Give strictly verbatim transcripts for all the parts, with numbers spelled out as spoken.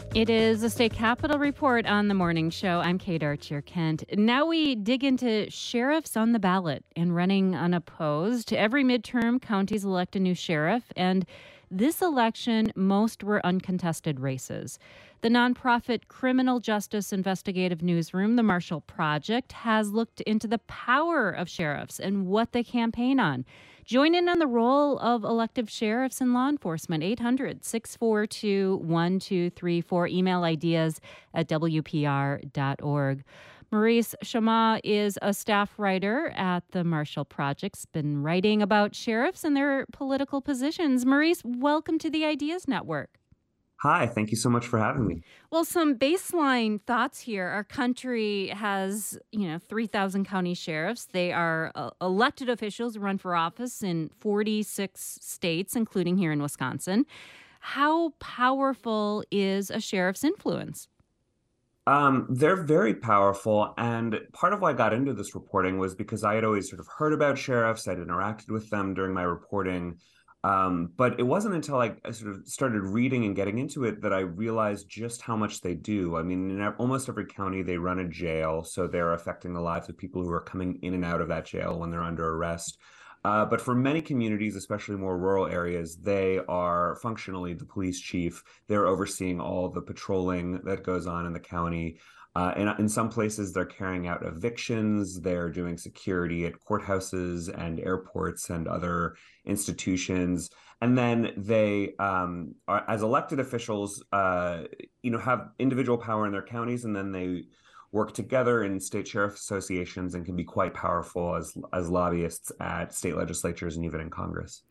It is a state capitol report on the morning show. I'm Kate Archer Kent. Now we dig into sheriffs on the ballot and running unopposed. Every midterm, counties elect a new sheriff, and this election, most were uncontested races. The nonprofit criminal justice investigative newsroom, the Marshall Project, has looked into the power of sheriffs and what they campaign on. Join in on the role of elective sheriffs and law enforcement. eight hundred, six four two, one two three four. Email ideas at w p r dot org. Maurice Chammah is a staff writer at the Marshall Project's been writing about sheriffs and their political positions. Maurice, welcome to the Ideas Network. Hi, thank you so much for having me. Well, some baseline thoughts here. Our country has, you know, three thousand county sheriffs. They are uh, elected officials who run for office in forty-six states, including here in Wisconsin. How powerful is a sheriff's influence? Um, they're very powerful, and part of why I got into this reporting was because I had always sort of heard about sheriffs. I'd interacted with them during my reporting, um, but it wasn't until I, I sort of started reading and getting into it that I realized just how much they do. I mean, in almost every county, they run a jail, so they're affecting the lives of people who are coming in and out of that jail when they're under arrest. Uh, but for many communities, especially more rural areas, they are functionally the police chief. They're overseeing all the patrolling that goes on in the county. Uh, and in some places, they're carrying out evictions. They're doing security at courthouses and airports and other institutions. And then they, um, are, as elected officials, uh, you know, have individual power in their counties, and then they work together in state sheriff associations and can be quite powerful as as lobbyists at state legislatures and even in Congress.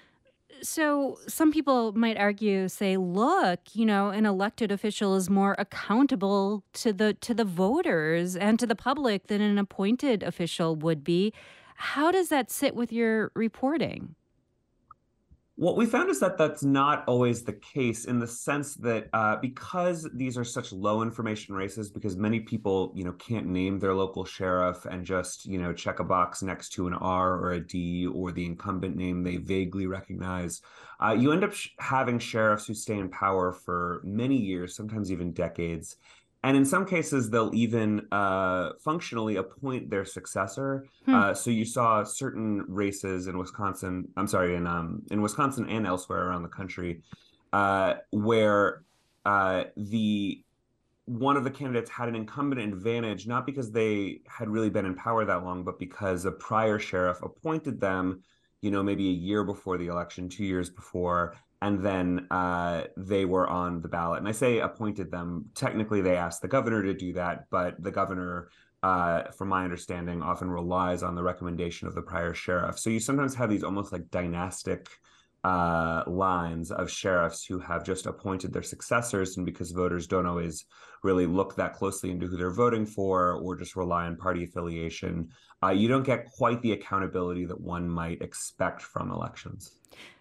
So some people might argue, say, look, you know, an elected official is more accountable to the to the voters and to the public than an appointed official would be. How does that sit with your reporting? What we found is that that's not always the case in the sense that uh, because these are such low information races, because many people, you know, can't name their local sheriff and just, you know, check a box next to an R or a D or the incumbent name they vaguely recognize, uh, you end up sh- having sheriffs who stay in power for many years, sometimes even decades. And in some cases, they'll even uh, functionally appoint their successor. Hmm. Uh, so you saw certain races in Wisconsin, I'm sorry, in um, in Wisconsin and elsewhere around the country, uh, where uh, the one of the candidates had an incumbent advantage, not because they had really been in power that long, but because a prior sheriff appointed them, you know, maybe a year before the election, two years before, and then uh, they were on the ballot. And I say appointed them. Technically, they asked the governor to do that, but the governor, uh, from my understanding, often relies on the recommendation of the prior sheriff. So you sometimes have these almost like dynastic uh, lines of sheriffs who have just appointed their successors, and because voters don't always really look that closely into who they're voting for or just rely on party affiliation, uh, you don't get quite the accountability that one might expect from elections.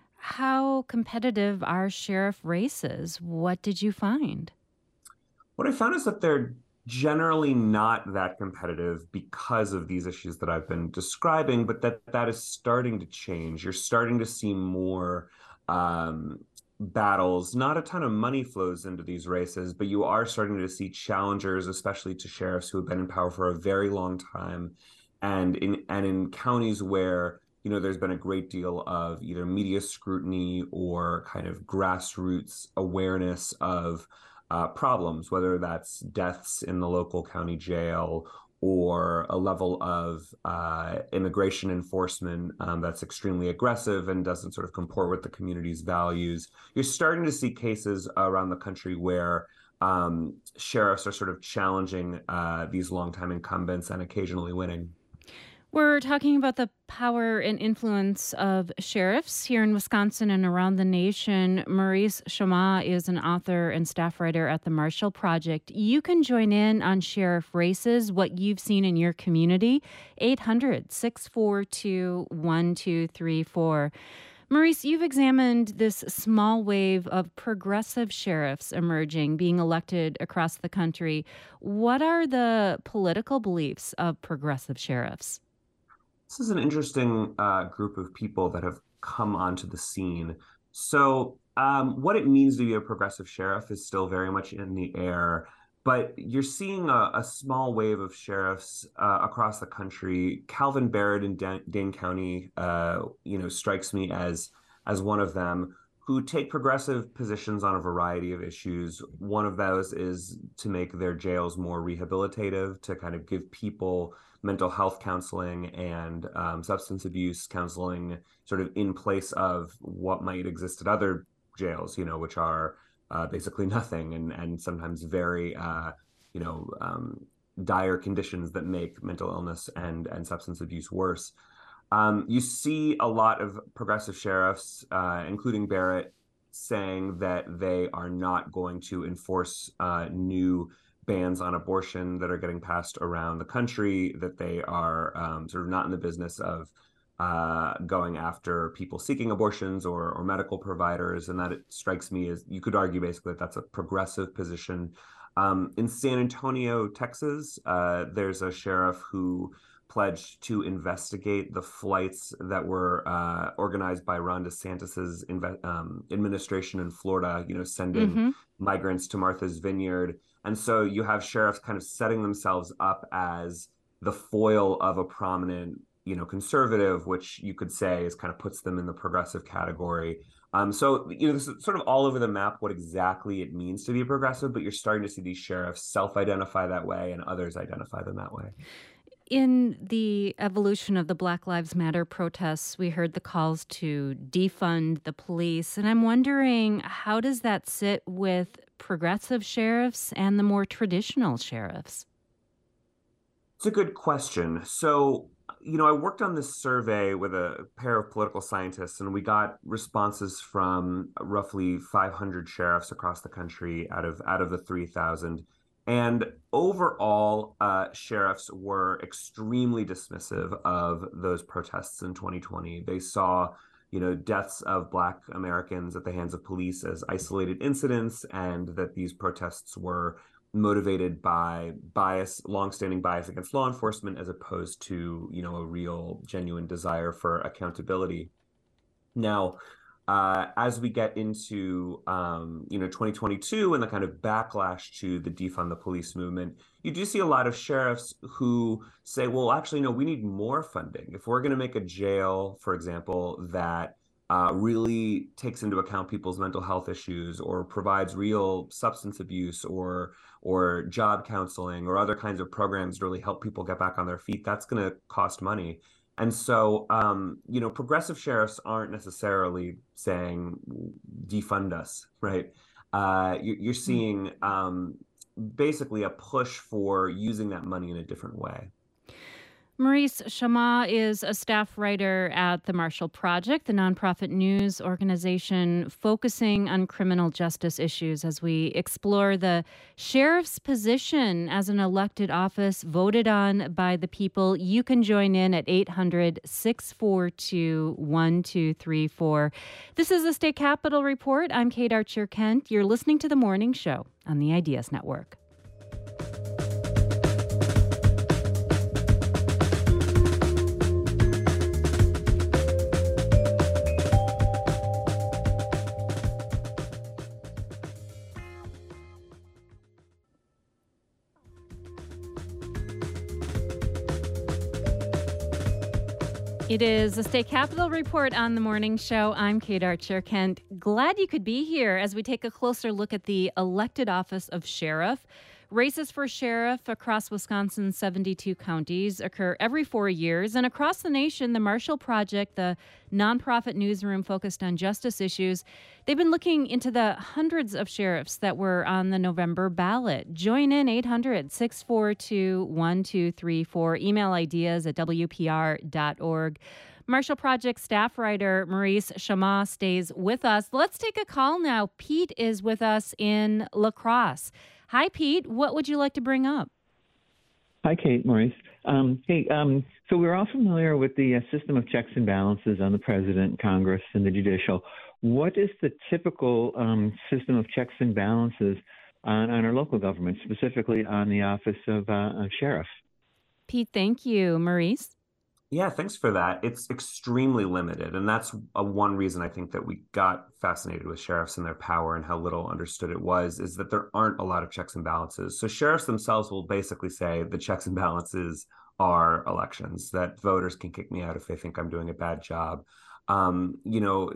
How competitive are sheriff races? What did you find? What I found is that they're generally not that competitive because of these issues that I've been describing, but that that is starting to change. You're starting to see more um, battles. Not a ton of money flows into these races, but you are starting to see challengers, especially to sheriffs who have been in power for a very long time, and in and in counties where you know there's been a great deal of either media scrutiny or kind of grassroots awareness of uh, problems, whether that's deaths in the local county jail or a level of uh, immigration enforcement um, that's extremely aggressive and doesn't sort of comport with the community's values. You're starting to see cases around the country where um, sheriffs are sort of challenging uh, these longtime incumbents and occasionally winning. We're talking about the power and influence of sheriffs here in Wisconsin and around the nation. Maurice Chammah is an author and staff writer at the Marshall Project. You can join in on sheriff races, what you've seen in your community. eight hundred, six four two, one two three four. Maurice, you've examined this small wave of progressive sheriffs emerging, being elected across the country. What are the political beliefs of progressive sheriffs? This is an interesting uh, group of people that have come onto the scene. So um, what it means to be a progressive sheriff is still very much in the air. But you're seeing a, a small wave of sheriffs uh, across the country. Calvin Barrett in Dan- Dane County, uh, you know, strikes me as as one of them who take progressive positions on a variety of issues. One of those is to make their jails more rehabilitative, to kind of give people mental health counseling and um, substance abuse counseling sort of in place of what might exist at other jails, you know, which are uh, basically nothing and and sometimes very uh, you know um, dire conditions that make mental illness and and substance abuse worse. Um, you see a lot of progressive sheriffs, uh, including Barrett, saying that they are not going to enforce uh, new bans on abortion that are getting passed around the country, that they are um, sort of not in the business of uh, going after people seeking abortions or, or medical providers. And that it strikes me as, you could argue basically that that's a progressive position. Um, in San Antonio, Texas, uh, there's a sheriff who pledged to investigate the flights that were uh, organized by Ron DeSantis's inve- um, administration in Florida, you know, sending Mm-hmm. migrants to Martha's Vineyard. And so you have sheriffs kind of setting themselves up as the foil of a prominent, you know, conservative, which you could say is kind of puts them in the progressive category. Um, so, you know, this is sort of all over the map what exactly it means to be progressive, but you're starting to see these sheriffs self-identify that way and others identify them that way. In the evolution of the Black Lives Matter protests, we heard the calls to defund the police. And I'm wondering, how does that sit with progressive sheriffs and the more traditional sheriffs? It's a good question. So, you know, I worked on this survey with a pair of political scientists, and we got responses from roughly five hundred sheriffs across the country out of out of the three thousand. And overall, uh, sheriffs were extremely dismissive of those protests in twenty twenty. They saw, you know, deaths of Black Americans at the hands of police as isolated incidents, and that these protests were motivated by bias, longstanding bias against law enforcement, as opposed to, you know, a real, genuine desire for accountability. Now, uh, as we get into um, you know twenty twenty-two and the kind of backlash to the defund the police movement, you do see a lot of sheriffs who say, well, actually, no, we need more funding. If we're going to make a jail, for example, that uh, really takes into account people's mental health issues or provides real substance abuse or or job counseling or other kinds of programs to really help people get back on their feet, that's going to cost money. And so, um, you know, progressive sheriffs aren't necessarily saying defund us, right? Uh, you, you're seeing um, basically a push for using that money in a different way. Maurice Chammah is a staff writer at the Marshall Project, the nonprofit news organization focusing on criminal justice issues as we explore the sheriff's position as an elected office voted on by the people. You can join in at eight hundred, six four two, one two three four. This is the State Capitol Report. I'm Kate Archer Kent. You're listening to The Morning Show on the Ideas Network. It is the State Capitol Report on the Morning Show. I'm Kate Archer Kent. Glad you could be here as we take a closer look at the elected office of sheriff. Races for sheriff across Wisconsin's seventy-two counties occur every four years. And across the nation, the Marshall Project, the nonprofit newsroom focused on justice issues, they've been looking into the hundreds of sheriffs that were on the November ballot. Join in eight hundred, six four two, one two three four. Email ideas at W P R dot org. Marshall Project staff writer Maurice Chammah stays with us. Let's take a call now. Pete is with us in La Crosse. Hi, Pete. What would you like to bring up? Hi, Kate, Maurice. Um, hey, um, so we're all familiar with the uh, system of checks and balances on the president, Congress, and the judicial. What is the typical um, system of checks and balances on, on our local government, specifically on the office of uh, sheriff? Pete, thank you. Maurice? Yeah, thanks for that. It's extremely limited. And that's a, one reason I think that we got fascinated with sheriffs and their power and how little understood it was, is that there aren't a lot of checks and balances. So sheriffs themselves will basically say the checks and balances are elections, that voters can kick me out if they think I'm doing a bad job. Um, you know,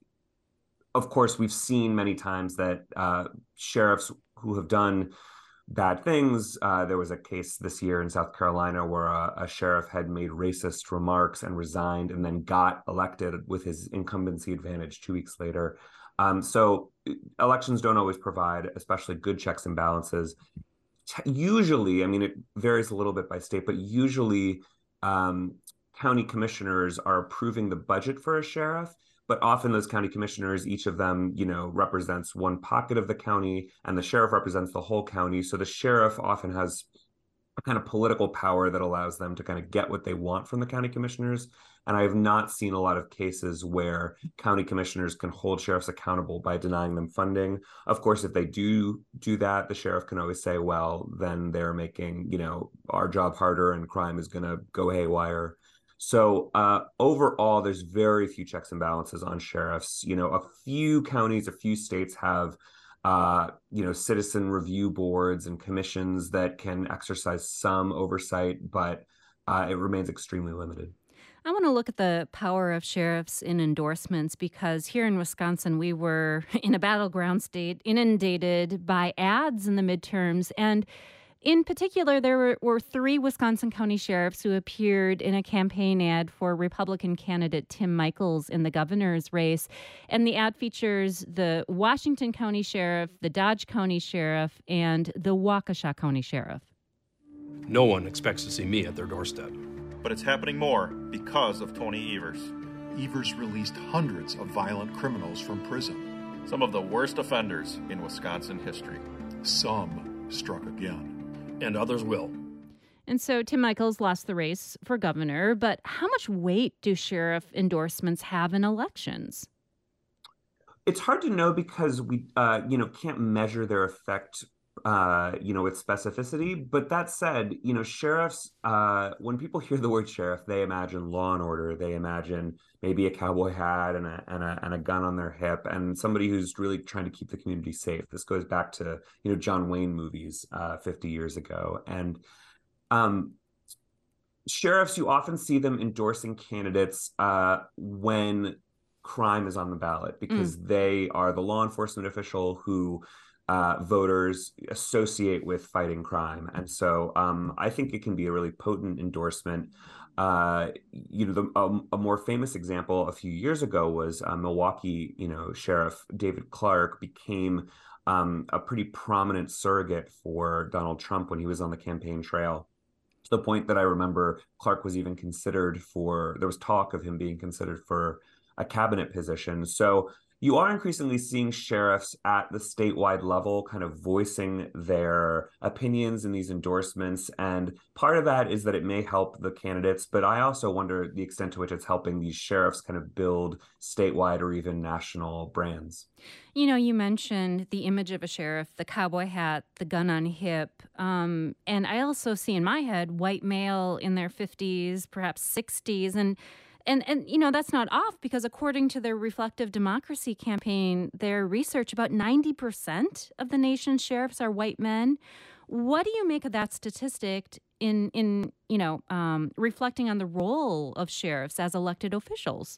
of course, we've seen many times that uh, sheriffs who have done bad things. Uh, there was a case this year in South Carolina where a, a sheriff had made racist remarks and resigned and then got elected with his incumbency advantage two weeks later. Um, so elections don't always provide, especially good checks and balances. Usually, I mean, it varies a little bit by state, but usually um, county commissioners are approving the budget for a sheriff, but often those county commissioners, each of them, you know, represents one pocket of the county, and the sheriff represents the whole county. So the sheriff often has a kind of political power that allows them to kind of get what they want from the county commissioners. And I have not seen a lot of cases where county commissioners can hold sheriffs accountable by denying them funding. Of course, if they do do that, the sheriff can always say, well, then they're making, you know, our job harder and crime is going to go haywire. So uh, overall, there's very few checks and balances on sheriffs. You know, a few counties, a few states have uh, you know, citizen review boards and commissions that can exercise some oversight, but uh, it remains extremely limited. I want to look at the power of sheriffs in endorsements because here in Wisconsin, we were in a battleground state, inundated by ads in the midterms. And in particular, there were, were three Wisconsin county sheriffs who appeared in a campaign ad for Republican candidate Tim Michels in the governor's race. And the ad features the Washington County Sheriff, the Dodge County Sheriff, and the Waukesha County Sheriff. No one expects to see me at their doorstep. But it's happening more because of Tony Evers. Evers released hundreds of violent criminals from prison. Some of the worst offenders in Wisconsin history. Some struck again. And others will. And so Tim Michels lost the race for governor, but how much weight do sheriff endorsements have in elections? It's hard to know because we, uh, you know, can't measure their effect, uh, you know, with specificity. But that said, you know, sheriffs, uh, when people hear the word sheriff, they imagine law and order. They imagine maybe a cowboy hat and a, and a, and a gun on their hip and somebody who's really trying to keep the community safe. This goes back to, you know, John Wayne movies uh, fifty years ago. And um, sheriffs, you often see them endorsing candidates uh, when crime is on the ballot because mm. they are the law enforcement official who uh, voters associate with fighting crime. And so um, I think it can be a really potent endorsement. Uh, you know, the, um, a more famous example a few years ago was uh, Milwaukee, you know, Sheriff David Clarke became um, a pretty prominent surrogate for Donald Trump when he was on the campaign trail. To the point that I remember Clarke was even considered for, there was talk of him being considered for a cabinet position. So you are increasingly seeing sheriffs at the statewide level kind of voicing their opinions in these endorsements. And part of that is that it may help the candidates, but I also wonder the extent to which it's helping these sheriffs kind of build statewide or even national brands. You know, you mentioned the image of a sheriff, the cowboy hat, the gun on hip. Um, and I also see in my head white male in their fifties, perhaps sixties. And And, and you know, that's not off because according to their Reflective Democracy campaign, their research, about ninety percent of the nation's sheriffs are white men. What do you make of that statistic in, in you know, um, reflecting on the role of sheriffs as elected officials?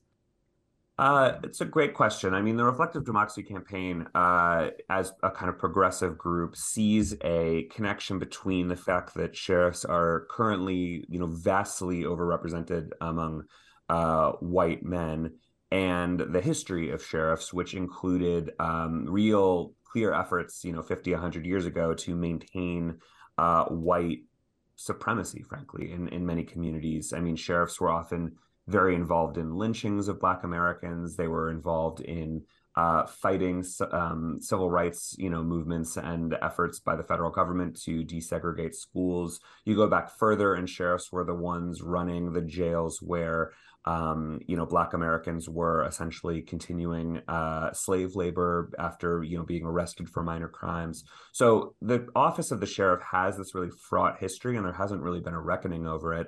Uh, it's a great question. I mean, the Reflective Democracy campaign, uh, as a kind of progressive group, sees a connection between the fact that sheriffs are currently, you know, vastly overrepresented among uh, white men and the history of sheriffs, which included um, real clear efforts, you know, fifty, one hundred years ago to maintain uh, white supremacy, frankly, in, in many communities. I mean, sheriffs were often very involved in lynchings of Black Americans. They were involved in uh, fighting um, civil rights, you know, movements and efforts by the federal government to desegregate schools. You go back further, and sheriffs were the ones running the jails where, um, you know, Black Americans were essentially continuing uh, slave labor after, you know, being arrested for minor crimes. So the office of the sheriff has this really fraught history, and there hasn't really been a reckoning over it.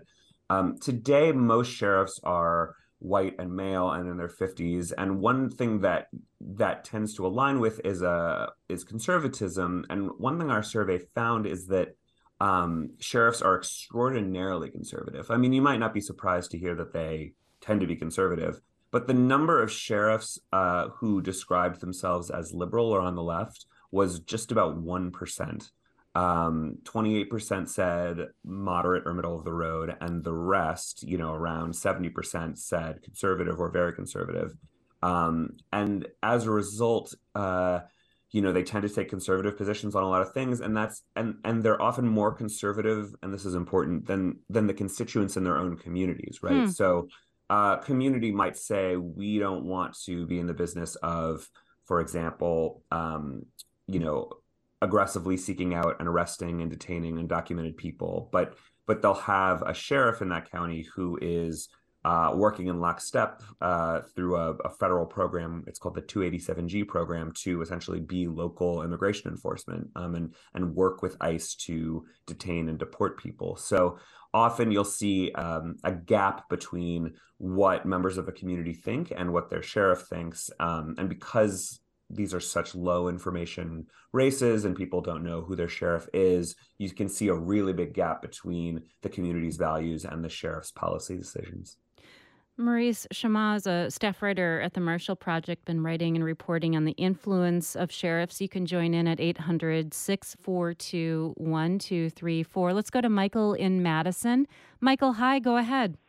Um, today, most sheriffs are white and male and in their fifties. And one thing that that tends to align with is a is conservatism. And one thing our survey found is that um, sheriffs are extraordinarily conservative. I mean, you might not be surprised to hear that they tend to be conservative, but the number of sheriffs uh, who described themselves as liberal or on the left was just about one percent. Um, twenty-eight percent said moderate or middle of the road, and the rest, you know, around seventy percent said conservative or very conservative. Um, and as a result, uh, you know, they tend to take conservative positions on a lot of things, and that's and and they're often more conservative, and this is important, than than the constituents in their own communities, right? Hmm. So, uh, community might say, we don't want to be in the business of, for example, um, you know, aggressively seeking out and arresting and detaining undocumented people, but but they'll have a sheriff in that county who is uh, working in lockstep uh, through a, a federal program. It's called the two eighty-seven G program, to essentially be local immigration enforcement um, and and work with ICE to detain and deport people. So often you'll see um, a gap between what members of a community think and what their sheriff thinks, um, and because these are such low information races and people don't know who their sheriff is, you can see a really big gap between the community's values and the sheriff's policy decisions. Maurice Chammah is a staff writer at the Marshall Project, been writing and reporting on the influence of sheriffs. You can join in at eight hundred, six four two, one two three four. Let's go to Michael in Madison. Michael, hi, go ahead.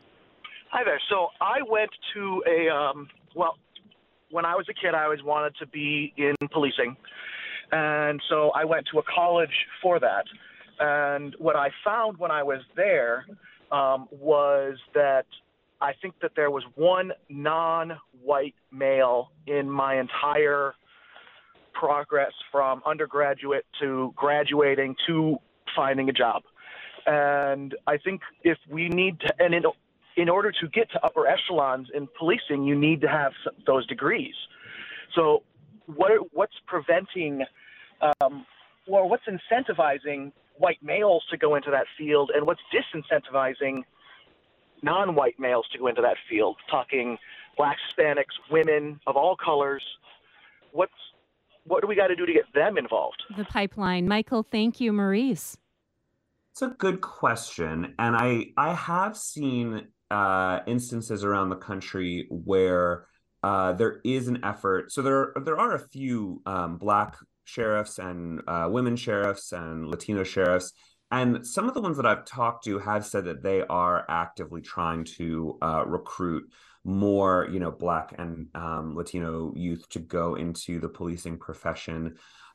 Hi there. So I went to a, um, well, when I was a kid, I always wanted to be in policing. And so I went to a college for that. And what I found when I was there um, was that I think that there was one non-white male in my entire progress from undergraduate to graduating to finding a job. And I think if we need to, and in, in order to get to upper echelons in policing, you need to have those degrees. So what what's preventing um, or what's incentivizing white males to go into that field, and what's disincentivizing non-white males to go into that field? Talking Blacks, Hispanics, women of all colors. What's what do we got to do to get them involved? The pipeline. Michael, thank you. Maurice. It's a good question. And I, I have seen uh, instances around the country where uh, there is an effort. So there, there are a few um, Black sheriffs and uh, women sheriffs and Latino sheriffs. And some of the ones that I've talked to have said that they are actively trying to uh, recruit more, you know, Black and um, Latino youth to go into the policing profession.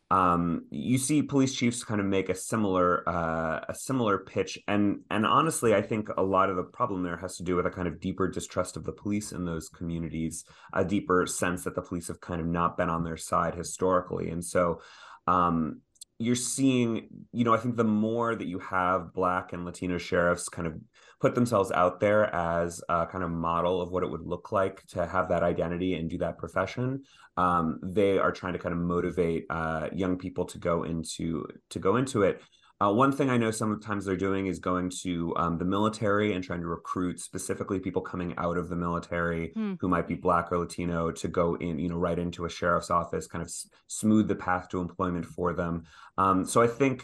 Um, you see police chiefs kind of make a similar uh, a similar pitch, and and honestly, I think a lot of the problem there has to do with a kind of deeper distrust of the police in those communities, a deeper sense that the police have kind of not been on their side historically, and so um, you're seeing, you know, I think the more that you have Black and Latino sheriffs kind of put themselves out there as a kind of model of what it would look like to have that identity and do that profession, um, they are trying to kind of motivate uh, young people to go into to go into it. Uh, one thing I know sometimes they're doing is going to um, the military and trying to recruit specifically people coming out of the military hmm. who might be Black or Latino to go in, you know, right into a sheriff's office, kind of s- smooth the path to employment for them. Um, so I think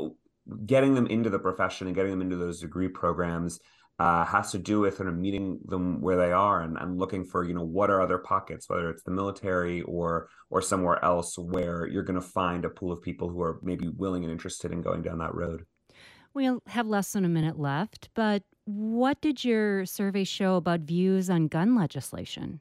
getting them into the profession and getting them into those degree programs uh, has to do with kind of meeting them where they are and, and looking for, you know, what are other pockets, whether it's the military or or somewhere else where you're going to find a pool of people who are maybe willing and interested in going down that road. We'll have less than a minute left, but what did your survey show about views on gun legislation?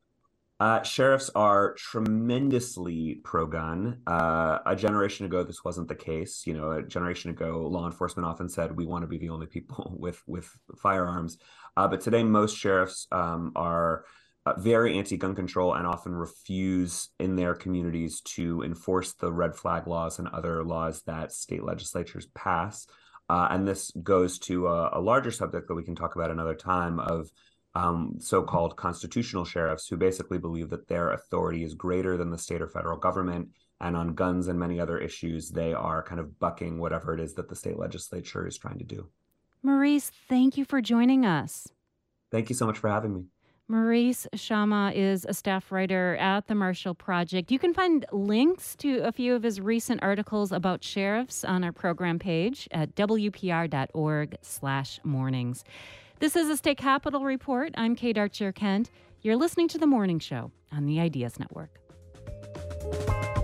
Uh, sheriffs are tremendously pro-gun. Uh, a generation ago, this wasn't the case. You know, a generation ago, law enforcement often said, we want to be the only people with, with firearms. Uh, but today, most sheriffs um, are uh, very anti-gun control and often refuse in their communities to enforce the red flag laws and other laws that state legislatures pass. Uh, and this goes to a, a larger subject that we can talk about another time of Um, so-called constitutional sheriffs who basically believe that their authority is greater than the state or federal government. And on guns and many other issues, they are kind of bucking whatever it is that the state legislature is trying to do. Maurice, thank you for joining us. Thank you so much for having me. Maurice Shama is a staff writer at the Marshall Project. You can find links to a few of his recent articles about sheriffs on our program page at w p r dot org slash mornings. This is a State Capitol Report. I'm Kate Archer Kent. You're listening to The Morning Show on the Ideas Network.